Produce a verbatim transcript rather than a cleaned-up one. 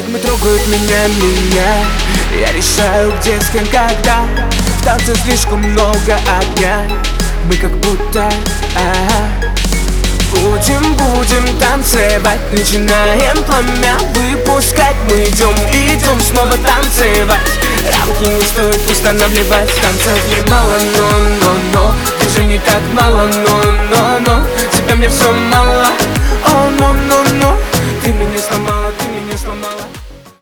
Ритмы трогают меня, меня. Я решаю, где, с кем, когда. В танце слишком много огня. Мы как будто ага. Будем, будем танцевать. Начинаем пламя выпускать. Мы идем, идем снова танцевать. Рамки не стоит устанавливать. Танцев немало, но, но, но ты же не так мало, но, но, но тебя мне все мало.